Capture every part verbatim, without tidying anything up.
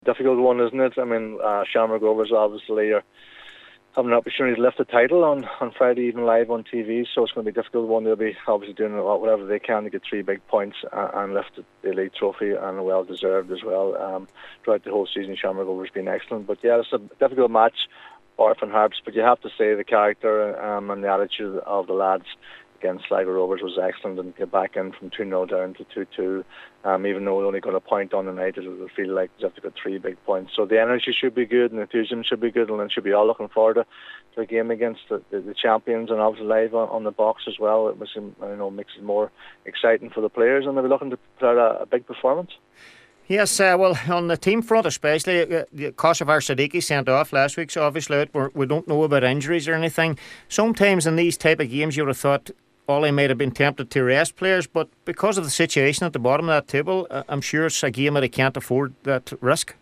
Difficult one, isn't it? I mean, uh, Shamrock Rovers obviously are having an opportunity to lift the title on, on Friday evening live on T V, so it's going to be a difficult one. They'll be obviously doing whatever they can to get three big points and, and lift the league trophy, and well deserved as well. Um, throughout the whole season, Shamrock Rovers been excellent, but yeah, it's a difficult match for Finn Harps. But you have to say the character um, and the attitude of the lads against Sligo Rovers was excellent, and get back in from two nil down to two two. Um, even though we only got a point on the night, it will feel like they have to get three big points. So the energy should be good, and the enthusiasm should be good, and then should be all looking forward to, to a game against the, the, the champions, and obviously live on, on the box as well. It was, you know, makes it more exciting for the players, and they'll be looking to put out a, a big performance. Yes, uh, well, on the team front especially, uh, Kosovar Siddiqui sent off last week, so obviously we're, we don't know about injuries or anything. Sometimes in these type of games you would have thought Ollie might have been tempted to rest players, but because of the situation at the bottom of that table, uh, I'm sure it's a game that he can't afford that risk.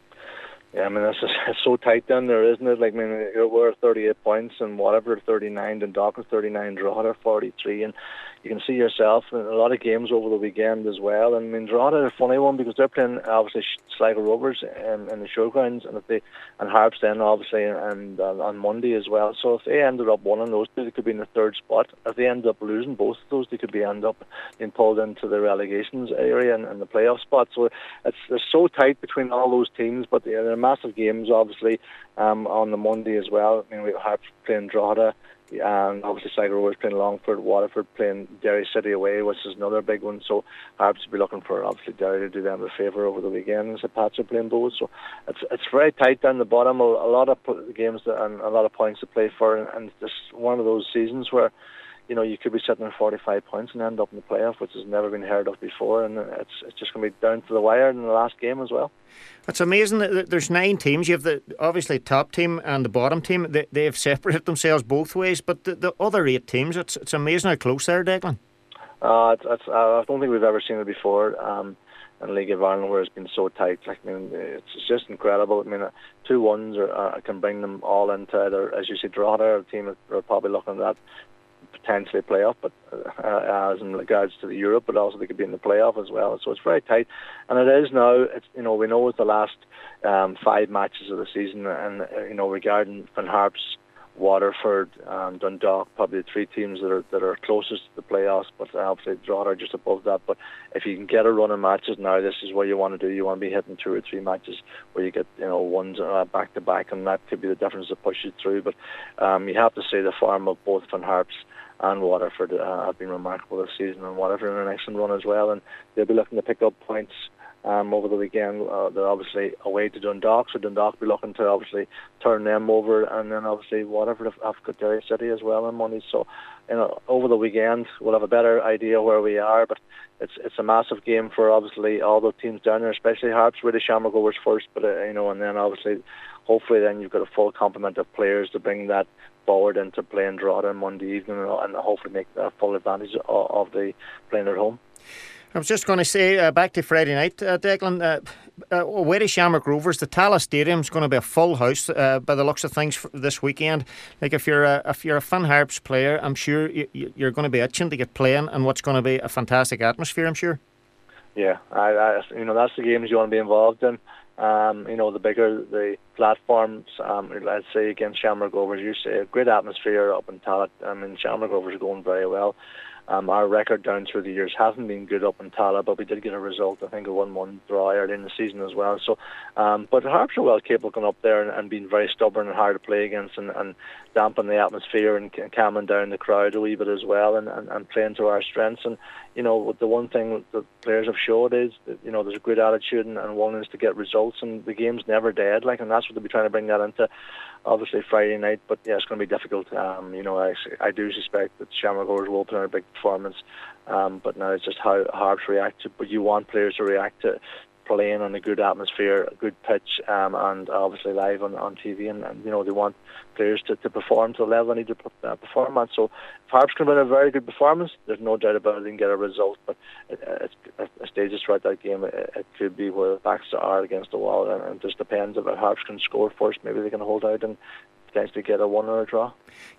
Yeah, I mean, it's, just, it's so tight down there, isn't it? Like, I mean, we're thirty-eight points, and whatever thirty-nine, and Dundalk thirty-nine, Drogheda forty-three, and you can see yourself in a lot of games over the weekend as well. And I mean, Drogheda are a funny one because they're playing obviously Sligo Rovers in, in the showgrounds, and if they and Harps then obviously and uh, on Monday as well. So if they ended up winning those two, they could be in the third spot. If they ended up losing both of those, they could be end up being pulled into the relegations area and, and the playoff spot. So it's they're so tight between all those teams, but they're, they're massive games obviously um, on the Monday as well. I mean, we have Harps playing Drogheda, and obviously Sligo Rovers playing Longford, Waterford playing Derry City away, which is another big one. So Harps will be looking for obviously Derry to do them a favour over the weekend, and St Pat's are playing both. So it's it's very tight down the bottom. A, a lot of games that, and a lot of points to play for, and, and it's just one of those seasons where, you know, you could be sitting at forty-five points and end up in the playoff, which has never been heard of before, and it's it's just going to be down to the wire in the last game as well. It's amazing that there's nine teams. You have the obviously top team and the bottom team. They they have separated themselves both ways, but the, the other eight teams, it's it's amazing how close they are, Declan. Uh, it's, it's, uh, I don't think we've ever seen it before um, in League of Ireland, where it's been so tight. Like, I mean, it's just incredible. I mean, uh, two ones are, uh, can bring them all into either, as you said, Drogheda, a team that are probably looking at that potentially playoff, but uh, as in regards to the Europe, but also they could be in the playoff as well. So it's very tight, and it is now. It's, you know, we know it's the last um, five matches of the season, and uh, you know, regarding Finn Harps, Waterford, and Dundalk, probably the three teams that are that are closest to the playoffs. But obviously, Drogheda are just above that. But if you can get a run of matches now, this is what you want to do. You want to be hitting two or three matches where you get, you know, ones uh, back to back, and that could be the difference that pushes you through. But um, you have to say the form of both Finn Harps and Waterford uh, have been remarkable this season, and Waterford in an excellent run as well, and they'll be looking to pick up points um, over the weekend. Uh, they're obviously away to Dundalk, so Dundalk will be looking to obviously turn them over, and then obviously Waterford have, have got Derry City as well on Monday. So, you know, over the weekend we'll have a better idea where we are, but it's it's a massive game for obviously all the teams down there, especially Harps, really Shamrock Rovers first, but uh, you know, and then obviously hopefully then you've got a full complement of players to bring that forward into playing Drogheda on Monday evening, and hopefully make a full advantage of, of the playing at home. I was just going to say, uh, back to Friday night, uh, Declan, uh, uh, away to Shamrock Rovers, the Tallaght Stadium's going to be a full house uh, by the looks of things for this weekend. Like, if you're a, if you're a Finn Harps player, I'm sure you, you're going to be itching to get playing, and what's going to be a fantastic atmosphere, I'm sure. Yeah, I, I, you know, that's the games you want to be involved in. Um, you know, the bigger the platforms, um, let's say against Shamrock Rovers, you say a great atmosphere up in Tallaght. I mean, Shamrock Rovers are going very well. Um, our record down through the years hasn't been good up in Tallaght, but we did get a result, I think a one one draw early in the season as well. So, um, but Harps are well capable of going up there and, and being very stubborn and hard to play against, and, and dampen the atmosphere and, and calming down the crowd a wee bit as well, and, and, and playing to our strengths. And you know, the one thing that players have showed is that, you know, there's a good attitude and, and willingness to get results, and the game's never dead. Like, and that's what they'll be trying to bring that into, obviously, Friday night. But yeah, it's going to be difficult. Um, you know, I, I do suspect that Shamrock Rovers will put on a big performance, um, but now it's just how Harps react to. But you want players to react to playing on a good atmosphere, a good pitch, um, and obviously live on, on T V, and, and you know, they want players to, to perform to the level they need to uh, perform at. So if Harps can win a very good performance, there's no doubt about it, they can get a result. But it, it's a stages throughout that game, it, it could be where the backs are against the wall, and, and it just depends if Harps can score first. Maybe they can hold out and potentially get a one or a draw.